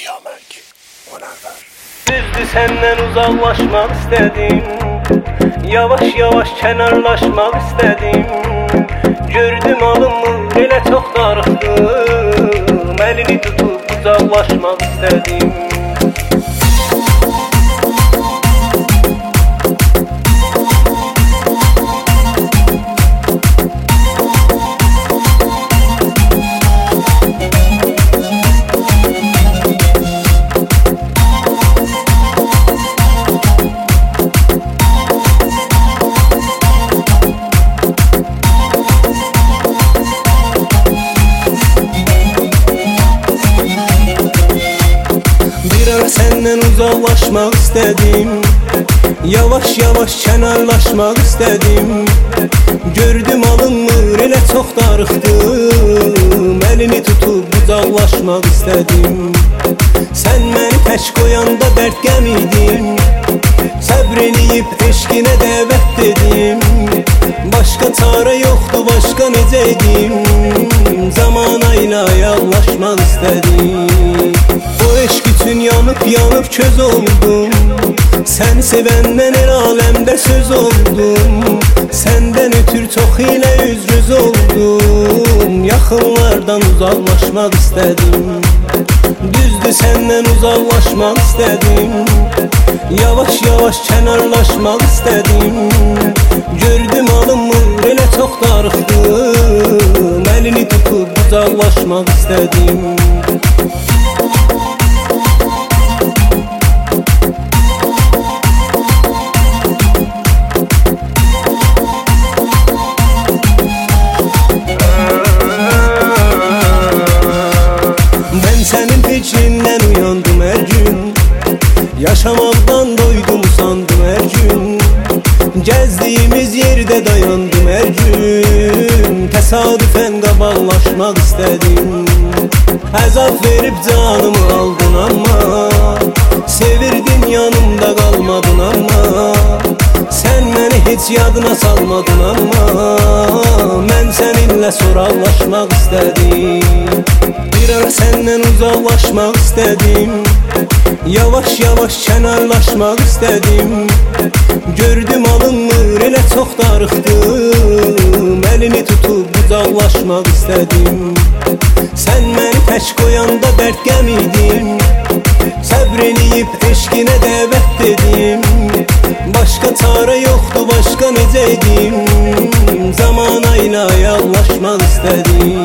Yemək, Münəvvər. Düzdür səndən uzaqlaşmaq istədim, yavaş-yavaş kənarlaşmaq istədim. Gördüm alınmır, elə çox darıxdım, əlini tutub uzaqlaşmaq istədim. Səndən uzaqlaşmaq istədim, yavaş-yavaş kənarlaşmaq istədim. Gördüm alınmır, elə çox darıxdım, əlini tutub uzaqlaşmaq istədim. Sən məni tək qoyanda dərd qəm idin, səbr eləyib eşqinə dəvət dedim. Başqa çarə yoxdur, başqa necə edim, zamana ilə yallaşmaq istədim. O eşq üçün yanıb köz oldum, sən sevəndən el aləmdə söz oldum. Səndən ötür çox ilə üzrüz oldum, yaxınlardan uzaqlaşmaq istədim. Düzdür səndən uzaqlaşmaq istədim, yavaş-yavaş kənarlaşmaq istədim. Gördüm alınmır, elə çox darıxdım, əlini tutub uzaqlaşmaq istədim. Sənin fikrindən uyandım hər gün, yaşamaqdan doydum sandım hər gün. Gəzdiyimiz yerdə dayandım hər gün, təsadüfən qabaqlaşmaq istədim. Əzab verib canımı aldın amma, sevirdin yanımda qalmadın amma. Sən məni heç yadına salmadın amma, mən səninlə soraqlaşmaq istədim. Bir ara səndən uzaqlaşmaq istədim, yavaş-yavaş kənarlaşmaq istədim. Gördüm alınmır, elə çox darıxdım, əlini tutub uzaqlaşmaq istədim. Sən məni tək qoyanda dərd qəm idin, səbr eləyib eşqinə dəvət dedim. Başqa çarə yoxdur, başqa necə edim, zamana ilə yallaşmaq istədim.